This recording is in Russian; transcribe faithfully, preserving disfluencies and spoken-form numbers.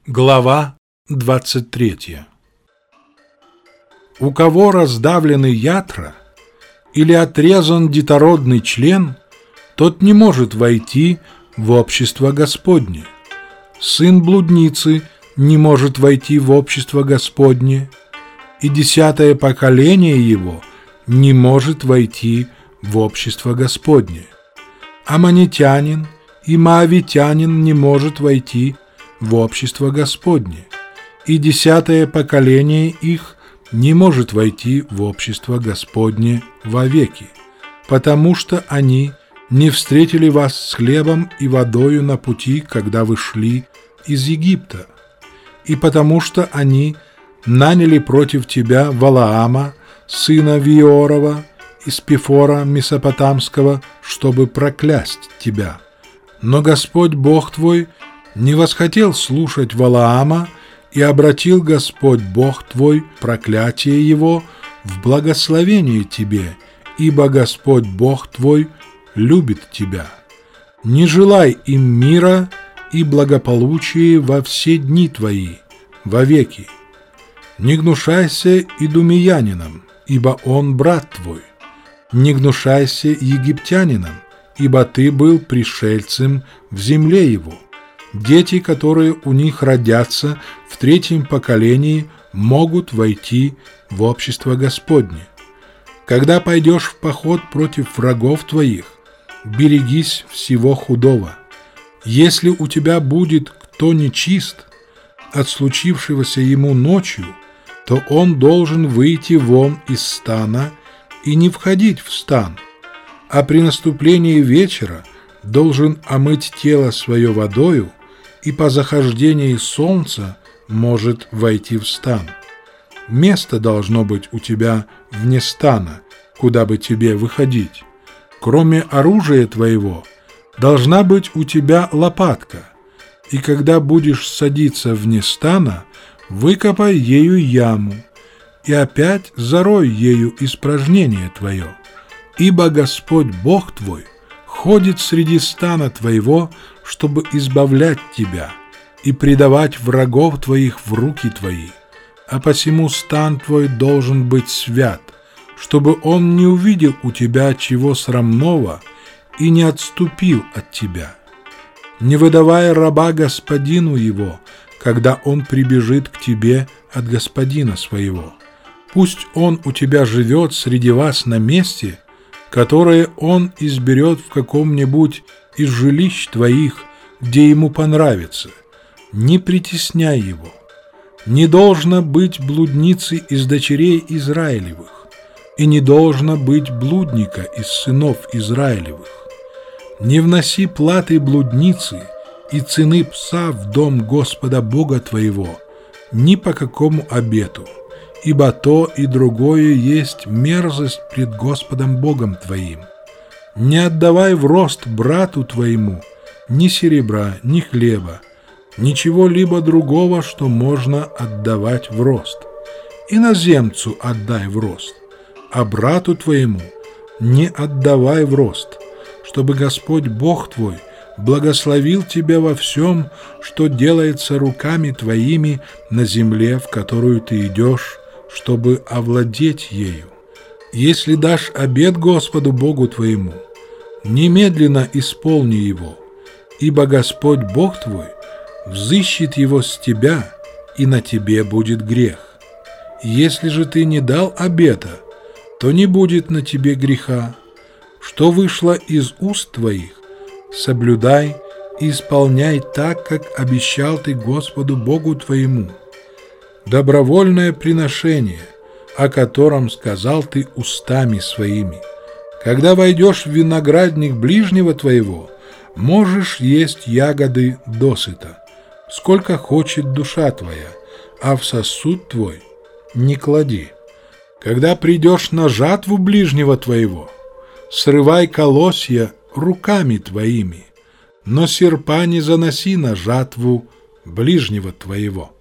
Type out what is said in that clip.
Глава двадцать третья. У кого раздавлены ятра или отрезан детородный член, тот не может войти в общество Господне. Сын блудницы не может войти в общество Господне, и десятое поколение его не может войти в общество Господне. Аммонитянин и моавитянин не может войти в общество Господне, и десятое поколение их не может войти в общество Господне вовеки, потому что они не встретили вас с хлебом и водою на пути, когда вы шли из Египта, и потому что они наняли против тебя Валаама, сына Виорова, из Пифора Месопотамского, чтобы проклясть тебя. Но Господь Бог твой не восхотел слушать Валаама, и обратил Господь Бог твой проклятие его в благословение тебе, ибо Господь Бог твой любит тебя. Не желай им мира и благополучия во все дни твои, вовеки. Не гнушайся идумеянином, ибо он брат твой. Не гнушайся египтянином, ибо ты был пришельцем в земле его. Дети, которые у них родятся в третьем поколении, могут войти в общество Господне. Когда пойдешь в поход против врагов твоих, берегись всего худого. Если у тебя будет кто нечист от случившегося ему ночью, то он должен выйти вон из стана и не входить в стан, а при наступлении вечера должен омыть тело свое водою, и по захождении солнца может войти в стан. Место должно быть у тебя вне стана, куда бы тебе выходить. Кроме оружия твоего, должна быть у тебя лопатка, и когда будешь садиться вне стана, выкопай ею яму, и опять зарой ею испражнение твое, ибо Господь Бог твой ходит среди стана твоего, чтобы избавлять тебя и предавать врагов твоих в руки твои, а посему стан твой должен быть свят, чтобы он не увидел у тебя чего срамного и не отступил от тебя. Не выдавай раба господину его, когда он прибежит к тебе от господина своего. Пусть он у тебя живет среди вас на месте, которое он изберет в каком-нибудь из жилищ твоих, где ему понравится. Не притесняй его. Не должно быть блудницы из дочерей Израилевых, и не должно быть блудника из сынов Израилевых. Не вноси платы блудницы и цены пса в дом Господа Бога твоего ни по какому обету, ибо то и другое есть мерзость пред Господом Богом твоим. Не отдавай в рост брату твоему ни серебра, ни хлеба, ничего-либо другого, что можно отдавать в рост. Иноземцу отдай в рост, а брату твоему не отдавай в рост, чтобы Господь Бог твой благословил тебя во всем, что делается руками твоими на земле, в которую ты идешь, чтобы овладеть ею. Если дашь обет Господу Богу твоему, немедленно исполни его, ибо Господь Бог твой взыщет его с тебя, и на тебе будет грех. Если же ты не дал обета, то не будет на тебе греха. Что вышло из уст твоих, соблюдай и исполняй так, как обещал ты Господу Богу твоему. Добровольное приношение, о котором сказал ты устами своими. Когда войдешь в виноградник ближнего твоего, можешь есть ягоды досыта, сколько хочет душа твоя, а в сосуд твой не клади. Когда придешь на жатву ближнего твоего, срывай колосья руками твоими, но серпа не заноси на жатву ближнего твоего.